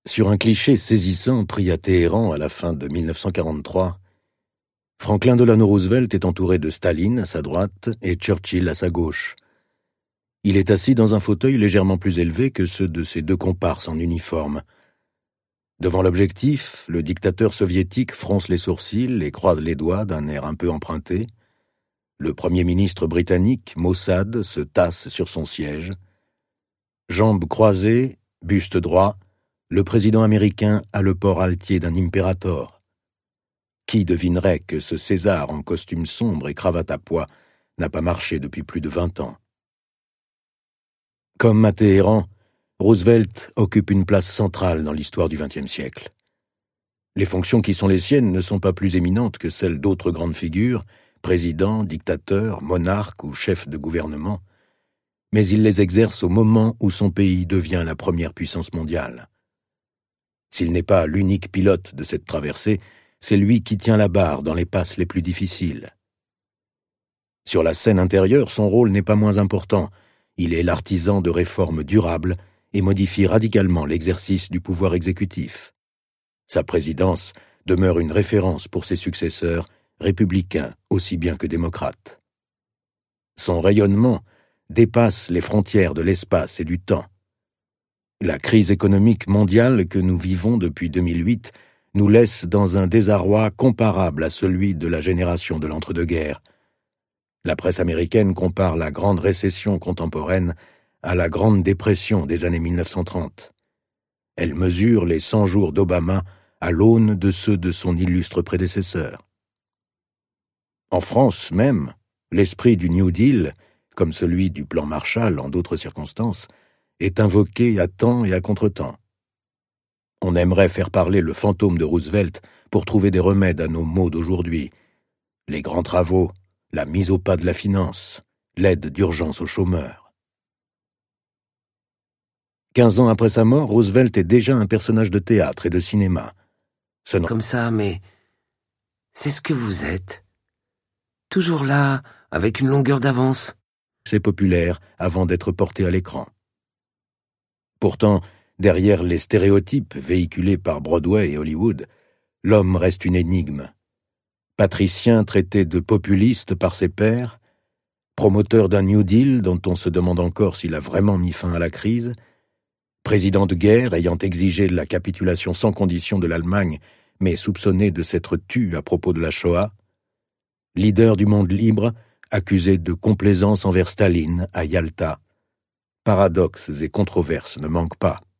Sur un cliché saisissant pris à Téhéran à la fin de 1943, Franklin Delano Roosevelt est entouré de Staline à sa droite et Churchill à sa gauche. Il est assis dans un fauteuil légèrement plus élevé que ceux de ses deux comparses en uniforme. Devant l'objectif, le dictateur soviétique fronce les sourcils et croise les doigts d'un air un peu emprunté. Le premier ministre britannique, Mossad, se tasse sur son siège. Jambes croisées, buste droit, le président américain a le port altier d'un impérator. Qui devinerait que ce César en costume sombre et cravate à pois n'a pas marché depuis plus de 20 ans? Comme à Téhéran, Roosevelt occupe une place centrale dans l'histoire du XXe siècle. Les fonctions qui sont les siennes ne sont pas plus éminentes que celles d'autres grandes figures, présidents, dictateurs, monarques ou chefs de gouvernement, mais il les exerce au moment où son pays devient la première puissance mondiale. S'il n'est pas l'unique pilote de cette traversée, c'est lui qui tient la barre dans les passes les plus difficiles. Sur la scène intérieure, son rôle n'est pas moins important. Il est l'artisan de réformes durables et modifie radicalement l'exercice du pouvoir exécutif. Sa présidence demeure une référence pour ses successeurs, républicains aussi bien que démocrates. Son rayonnement dépasse les frontières de l'espace et du temps. La crise économique mondiale que nous vivons depuis 2008 nous laisse dans un désarroi comparable à celui de la génération de l'entre-deux-guerres. La presse américaine compare la grande récession contemporaine à la grande dépression des années 1930. Elle mesure les 100 jours d'Obama à l'aune de ceux de son illustre prédécesseur. En France même, l'esprit du New Deal, comme celui du plan Marshall en d'autres circonstances, est invoqué à temps et à contre-temps. On aimerait faire parler le fantôme de Roosevelt pour trouver des remèdes à nos maux d'aujourd'hui. Les grands travaux, la mise au pas de la finance, l'aide d'urgence aux chômeurs. 15 ans après sa mort, Roosevelt est déjà un personnage de théâtre et de cinéma. Comme ça, mais c'est ce que vous êtes. Toujours là, avec une longueur d'avance. C'est populaire avant d'être porté à l'écran. Pourtant, derrière les stéréotypes véhiculés par Broadway et Hollywood, l'homme reste une énigme. Patricien traité de populiste par ses pairs, promoteur d'un New Deal dont on se demande encore s'il a vraiment mis fin à la crise, président de guerre ayant exigé la capitulation sans condition de l'Allemagne, mais soupçonné de s'être tu à propos de la Shoah, leader du monde libre, accusé de complaisance envers Staline à Yalta. Paradoxes et controverses ne manquent pas.